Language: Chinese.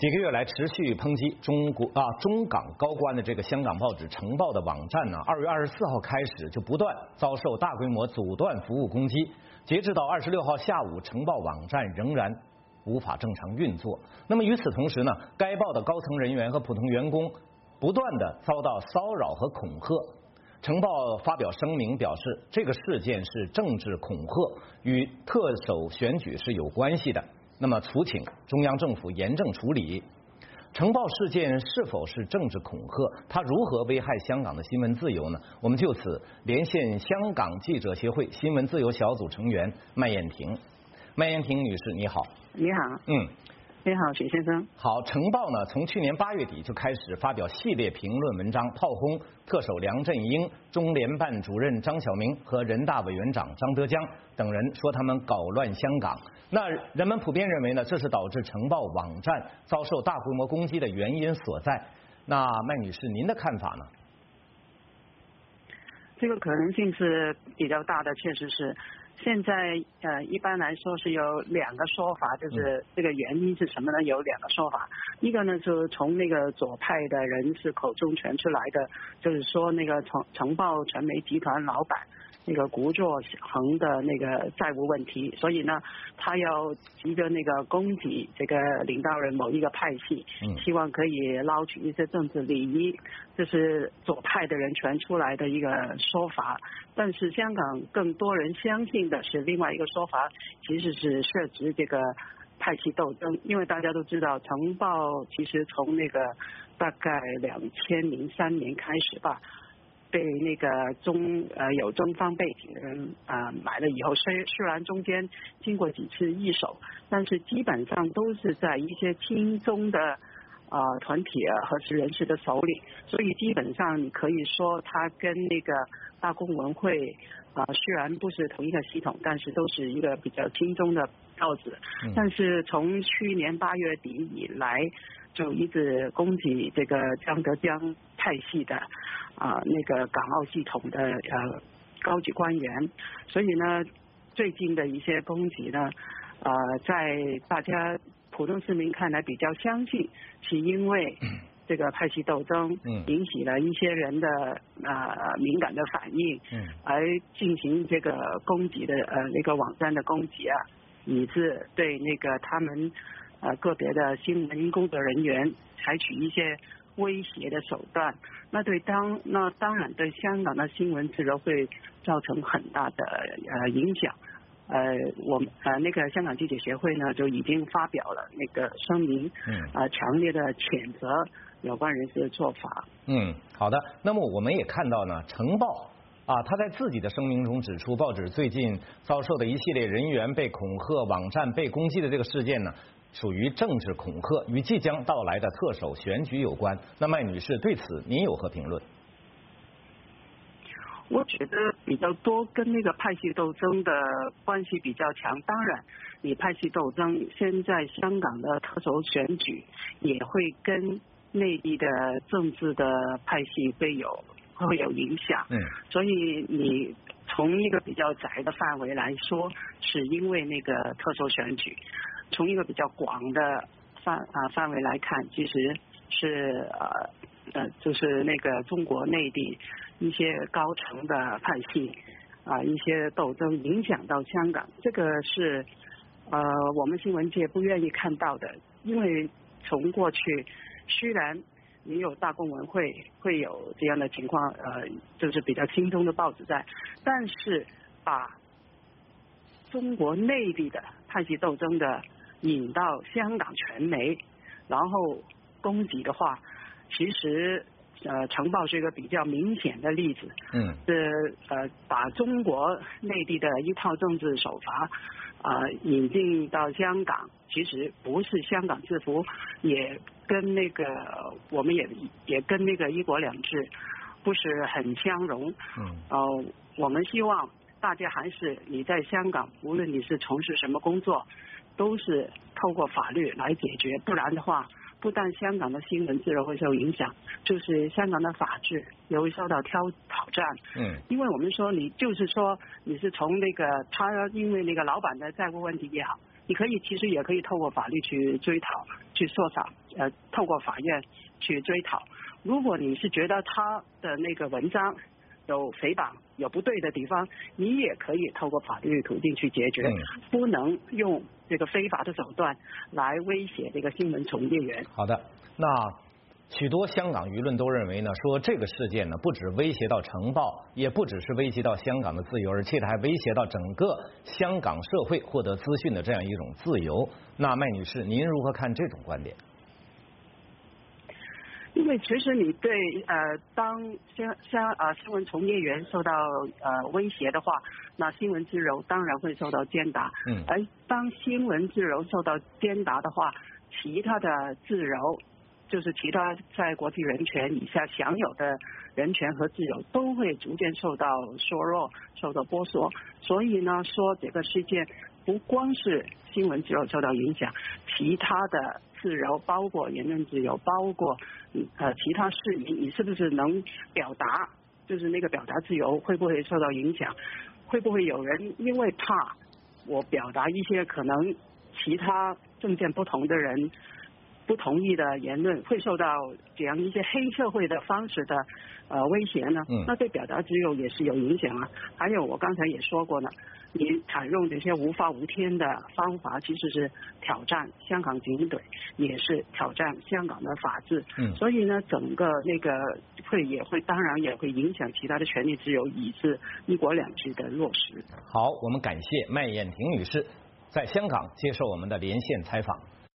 几个月来持续抨击中港高官的这个香港报纸《晨报》的网站呢，2月24号开始就不断遭受大规模阻断服务攻击，截至到26号下午，《晨报》网站仍然无法正常运作。那么与此同时呢，该报的高层人员和普通员工不断的遭到骚扰和恐吓。晨报发表声明表示，这个事件是政治恐吓，与特首选举是有关系的。那么促请中央政府严正处理。晨报事件是否是政治恐吓？它如何危害香港的新闻自由呢？我们就此连线香港记者协会新闻自由小组成员麦燕婷。麦燕婷女士，你好。 你好。你好，许先生。 好，晨报呢，从去年8月底就开始发表系列评论文章，炮轰特首梁振英、中联办主任张晓明和人大委员长张德江等人，说他们搞乱香港。那人们普遍认为呢，这是导致晨报网站遭受大规模攻击的原因所在。那麦女士，您的看法呢？ 这个可能性是比较大的，确实是。现在一般来说是有两个说法，就是这个原因是什么呢？有两个说法，一个呢是从那个左派的人士口中传出来的，就是说那个晨报传媒集团老板那个胡作恒的那个债务问题，所以呢他要急着那个攻击这个领导人某一个派系，希望可以捞取一些政治利益，这是左派的人传出来的一个说法。但是香港更多人相信的是另外一个说法，其实是涉及这个派系斗争。因为大家都知道，晨报其实从那个大概2003年开始吧，被那个有中方背景的人买了以后，虽然中间经过几次易手，但是基本上都是在一些亲中的团体和人士的手里，所以基本上你可以说他跟那个大公文汇虽然不是同一个系统，但是都是一个比较亲中的报纸。但是从去年8月底以来，就一直攻击这个张德江派系的那个港澳系统的高级官员，所以呢，最近的一些攻击呢，在大家普通市民看来比较相信，是因为这个派系斗争引起了一些人的敏感的反应，而进行这个攻击的那个网站的攻击以致对那个他们个别的新闻工作人员采取一些威胁的手段，那当然对香港的新闻自由会造成很大的影响。我们那个香港记者协会呢就已经发表了那个声明，强烈的谴责有关人士的做法。 好的。那么我们也看到呢，晨报他在自己的声明中指出，报纸最近遭受的一系列人员被恐吓、网站被攻击的这个事件呢，属于政治恐吓，与即将到来的特首选举有关。那麦女士对此您有何评论？ 我觉得比较多跟那个派系斗争的关系比较强。当然，你派系斗争，现在香港的特首选举也会跟内地的政治的派系会有影响。所以你从一个比较窄的范围来说，是因为那个特首选举；从一个比较广的范围来看，其实是就是那个中国内地一些高层的派系一些斗争影响到香港，这个是我们新闻界不愿意看到的。因为从过去虽然也有大公文会有这样的情况，就是比较亲中的报纸在，但是把中国内地的派系斗争的引到香港传媒，然后攻击的话，其实晨报是一个比较明显的例子。把中国内地的一套政治手法引进到香港，其实不是香港制服，也跟那个我们也跟那个一国两制不是很相容。我们希望大家还是你在香港，无论你是从事什么工作，都是透过法律来解决，不然的话，不但香港的新闻自由会受影响，就是香港的法治也会受到挑战。因为我们说你就是说你是从那个他因为那个老板的债务问题也好，你其实也可以透过法律去追讨、去透过法院去追讨。如果你是觉得他的那个文章有诽谤、有不对的地方，你也可以透过法律途径去解决，不能用这个非法的手段来威胁这个新闻从业员。 好的，那许多香港舆论都认为呢，说这个事件呢不止威胁到晨报，也不只是威胁到香港的自由，而且还威胁到整个香港社会获得资讯的这样一种自由。那麦女士，您如何看这种观点？ 因为其实你对当新闻从业员受到威胁的话，那新闻自由当然会受到践踏。而当新闻自由受到践踏的话，其他的自由，就是其他在国际人权以下享有的人权和自由，都会逐渐受到削弱、受到剥夺。所以呢，说这个事件不光是新闻自由受到影响，其他的自由，包括言论自由，包括其他市民，你是不是能表达，就是那个表达自由会不会受到影响？会不会有人因为怕我表达一些可能其他政见不同的人不同意的言论，会受到这样一些黑社会的方式的威胁呢？那对表达自由也是有影响啊。还有我刚才也说过呢，你采用这些无法无天的方法，其实是挑战香港警队，也是挑战香港的法治。所以呢，整个那个当然也会影响其他的权利自由，以致一国两制的落实。 好，我们感谢麦燕婷女士在香港接受我们的连线采访。